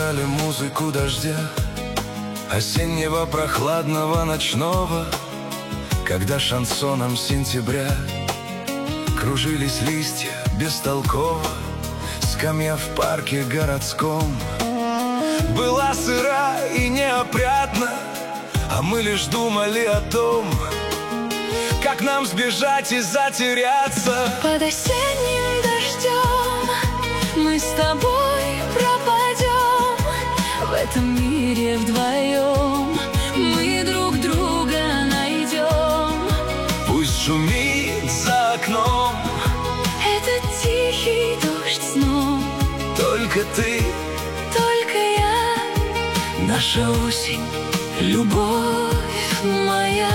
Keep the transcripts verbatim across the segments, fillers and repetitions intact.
обожали музыку дождя, осеннего прохладного ночного, когда шансоном сентября кружились листья бестолково. Скамья в парке городском была сыра и неопрятна, а мы лишь думали о том, как нам сбежать и затеряться. Под осенним дождем мы с тобой пропадем в этом мире вдвоем. Мы друг друга найдем. Пусть шумит за окном этот тихий дождь сном. только ты, только я, наша осень, любовь моя.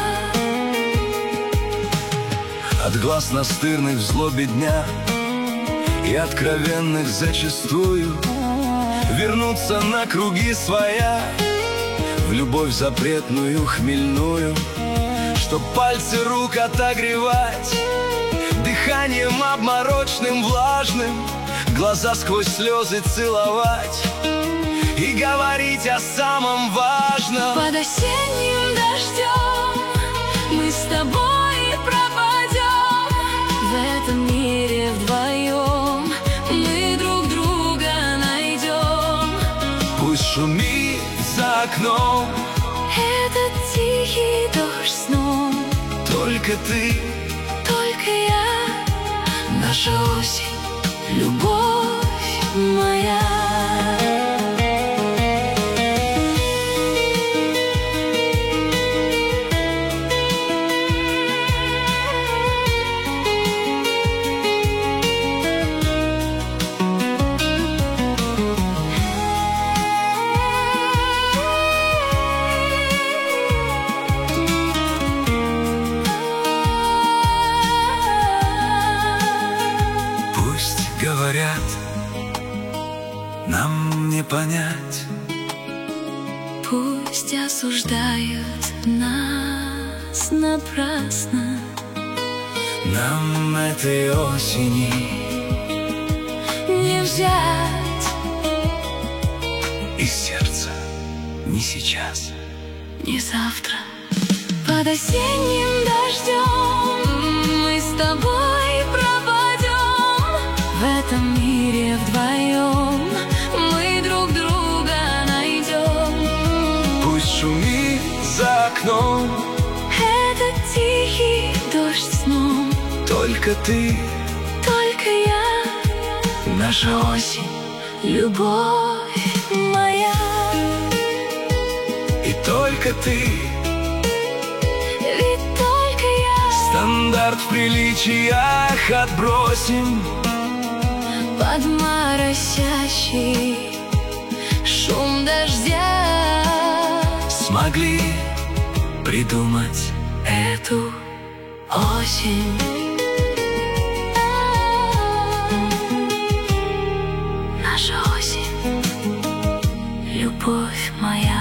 от глаз настырных в злобе дня и откровенных зачастую вернуться на круги своя, в любовь запретную хмельную, чтоб пальцы рук отогревать дыханием обморочным влажным, глаза сквозь слезы целовать и говорить о самом важном. Под осенним дождем мы с тобой пропадем в этом мире вдвоем. Мы друг друга найдем. Пусть шумит за окном этот тихий дождь сном. только ты, только я, наша осень, любовь моя. говорят, нам не понять. Пусть осуждают нас напрасно. Нам этой осени не взять из сердца ни сейчас, ни завтра. Под осенним дождем мы с тобой пропадем в этом мире вдвоем. Мы друг друга найдем. Пусть шумит за окном этот тихий дождь сном. только ты, только я, наша осень, любовь моя. И только ты, ведь только я. стандарт в приличиях отбросим. Под моросящий шум дождя Смогли придумать эту осень. Наша осень, любовь моя.